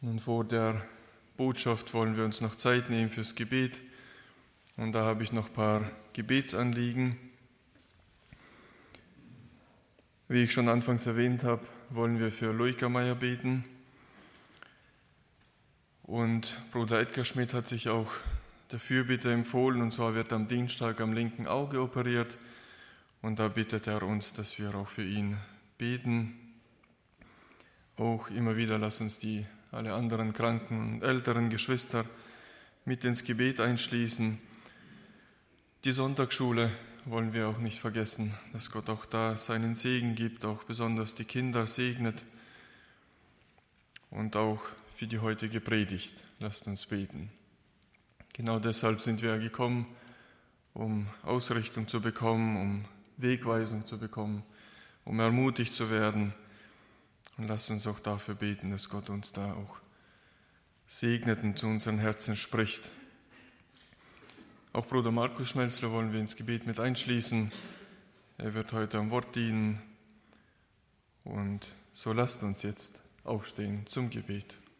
Nun vor der Botschaft wollen wir uns noch Zeit nehmen fürs Gebet. Und da habe ich noch ein paar Gebetsanliegen. Wie ich schon anfangs erwähnt habe, wollen wir für Loika Meier beten. Und Bruder Edgar Schmidt hat sich auch der Fürbitte empfohlen, und zwar wird am Dienstag am linken Auge operiert. Und da bittet er uns, dass wir auch für ihn beten. Auch immer wieder lass uns alle anderen kranken und älteren Geschwister mit ins Gebet einschließen. Die Sonntagsschule wollen wir auch nicht vergessen, dass Gott auch da seinen Segen gibt, auch besonders die Kinder segnet. Und auch für die heutige Predigt lasst uns beten. Genau deshalb sind wir gekommen, um Ausrichtung zu bekommen, um Wegweisung zu bekommen, um ermutigt zu werden. Und lasst uns auch dafür beten, dass Gott uns da auch segnet und zu unseren Herzen spricht. Auch Bruder Markus Schmelzler wollen wir ins Gebet mit einschließen. Er wird heute am Wort dienen. Und so lasst uns jetzt aufstehen zum Gebet.